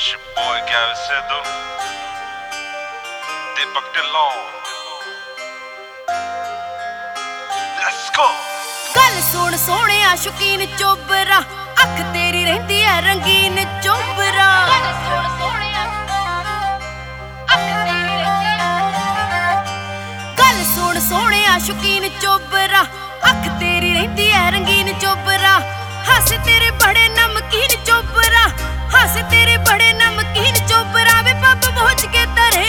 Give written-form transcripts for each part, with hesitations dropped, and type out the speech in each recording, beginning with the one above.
It's your boy Gavin Sidhu, Deepak Dillon. Let's go. ਗੱਲ ਸੁਣ ਸੋਹਣਿਆ ਸ਼ੌਕੀਨ ਚੋਬਰਾ, ਅੱਖ ਤੇਰੀ ਰਹਿੰਦੀ ਐ ਰੰਗੀਨ ਚੋਬਰਾ। ਗੱਲ ਸੁਣ ਸੋਹਣਿਆ ਅੱਖ ਤੇਰੀ ਰਹਿੰਦੀ ਐ, ਗੱਲ ਸੁਣ ਸੋਹਣਿਆ ਸ਼ੌਕੀਨ ਚੋਬਰਾ, ਅੱਖ ਤੇਰੀ ਰਹਿੰਦੀ ਐ ਰੰਗੀਨ ਚੋਬਰਾ। ਹੱਸ ਤੇਰੇ ਬੜੇ ਨਮਕੀਨ ਚੋਬਰਾ, ਹੱਸ ਤੇਰੇ ਬੜੇ ਨਮਕੀਨ ਚੋਬਰਾ। ਵੇ ਪੱਬ ਪਹੁੰਚ ਕੇ ਤਰੇ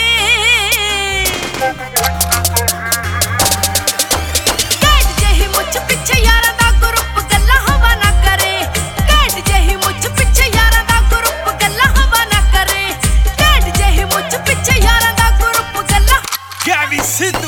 ਘੈਂਟ ਜਿਹੀ ਮੁੱਛ ਪਿੱਛੇ ਯਾਰਾਂ ਦਾ ਗਰੁੱਪ, ਗੱਲਾਂ ਹਵਾ ਨਾ ਕਰੇ। ਘੈਂਟ ਜਿਹੀ ਮੁੱਛ ਪਿੱਛੇ ਯਾਰਾਂ ਦਾ ਗਰੁੱਪ, ਗੱਲਾਂ ਹਵਾ ਨਾ ਕਰੇ। ਘੈਂਟ ਜਿਹੀ ਮੁੱਛ ਪਿੱਛੇ ਯਾਰਾਂ ਦਾ ਗਰੁੱਪ, ਗੱਲਾਂ Gavin Sidhu.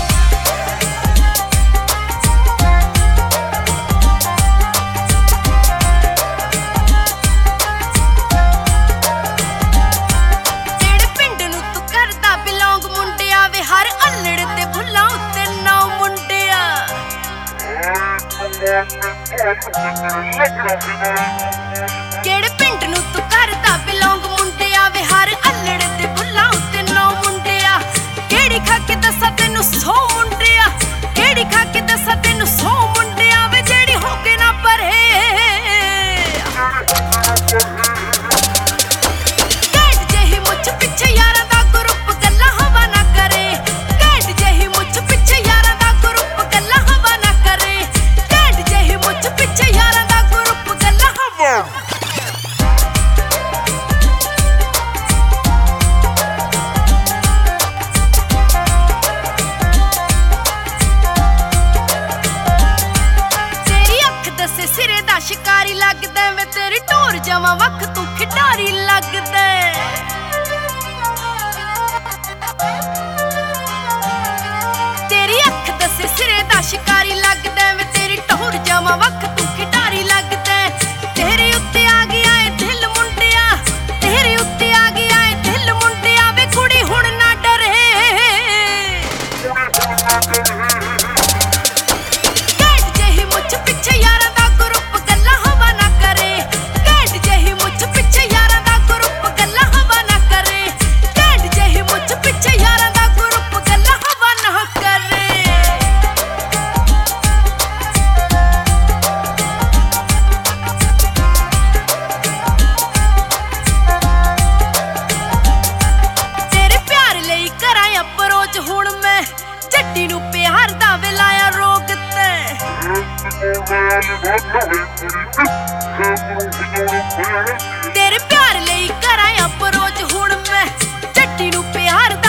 ਕਿਹੜੇ ਪਿੰਡ ਨੂੰ ਤੂੰ ਕਰਦਾ ਬਿਲੋਂਗ ਮੁੰਡਿਆ ਵੇ, ਹਰ ਅਲੜ ਤੇ ਬੁੱਲਾਂ ਉੱਤੇ 9 ਮੁੰਡਿਆ। ਕਿਹੜੀ ਖਾ ਕੇ ਦੱਸਾਂ ਤੈਨੂੰ 100 ਮੁੰਡਿਆ, ਕਿਹੜੀ ਖਾ ਕੇ ਦੱਸਾਂ ਤੈਨੂੰ 100 ਮੁੰਡਿਆ ਵੇ, ਜਿਹੜੀ ਹੋ ਕੇ ਨਾ ਪਰੇ। ਘੈਂਟ ਜਿਹੀ ਮੁੱਛ ਪਿੱਛੇ ਯਾਰਾਂ ਦਾ ਗਰੁੱਪ, ਗੱਲਾਂ ਹਵਾ ਨਾ ਕਰੇ। ਘੈਂਟ ਜਿਹੀ ਮੁੱਛ ਪਿੱਛੇ ਯਾਰਾਂ ਦਾ ਗਰੁੱਪ, ਗੱਲਾਂ ਹਵਾ ਨਾ ਕਰੇ। ਘੈਂਟ ਜਿਹੀ ਮੁੱਛ ਪਿੱਛੇ ਯਾਰਾਂ ਦਾ ਗਰੁੱਪ, ਗੱਲਾਂ ਹਵਾ। ਤੇਰੀ ਅੱਖ ਦੱਸੇ ਸਿਰੇ ਦਾ ਸ਼ਿਕਾਰੀ ਲੱਗਦਾ, ਮੈਂ ਤੇਰੀ ਢੋਰ ਜਾਵਾਂ ਵੱਖ ਤੂੰ ਖਿਡਾਰੀ ਲੱਗਦਾ। ਤੇਰੀ ਅੱਖ ਦੱਸੇ ਸਿਰੇ ਦਾ ਸ਼ਿਕਾਰੀ ਲੱਗਦਾ, ਮੈਂ ਤੇਰੀ ਢੋਰ ਜਾਵਾਂ ਵੱਖ ਤੂੰ ਖਿਡਾਰੀ ਲੱਗਦਾ। ਤੇਰੇ ਉੱਤੇ ਆ ਗਿਆ ਏ ਦਿਲ ਮੁੰਡਿਆ, ਤੇਰੇ ਉੱਤੇ ਆ ਗਿਆ ਏ ਦਿਲ ਮੁੰਡਿਆ ਵੇ, ਕੁੜੀ ਹੁਣ ਨਾ ਡਰੇ। ਘੈਂਟ ਜਿਹੀ ਮੁੱਛ ਪਿੱਛੇ ਯਾਰਾਂ ਦਾ ਗਰੁੱਪ, ਗੱਲਾਂ ਹਵਾ ਨਾ ਕਰੇ। ਘੈਂਟ ਜਿਹੀ ਮੁੱਛ ਪਿੱਛੇ ਯਾਰਾਂ ਦਾ ਗਰੁੱਪ, ਗੱਲਾਂ ਹਵਾ ਨਾ ਕਰੇ। ਘੈਂਟ ਜਿਹੀ ਮੁੱਛ ਪਿੱਛੇ ਯਾਰਾਂ ਦਾ ਗਰੁੱਪ, ਗੱਲਾਂ ਹਵਾ ਨਾ ਕਰੇ। ਤੇਰੇ ਪਿਆਰ ਲਈ ਕਰਾਂ ਅਪਰੋਚ ਹੁਣ ਮੈਂ, ਜੱਟੀ ਨੂੰ ਪਿਆਰ ਦਾ ਵੇਲਾਇਆ ਰੋਗ ਤੇ। ਤੇਰੇ ਪਿਆਰ ਲਈ ਕਰਾਂ ਅਪਰੋਚ ਹੁਣ ਮੈਂ, ਜੱਟੀ ਨੂੰ ਪਿਆਰ ਦਾ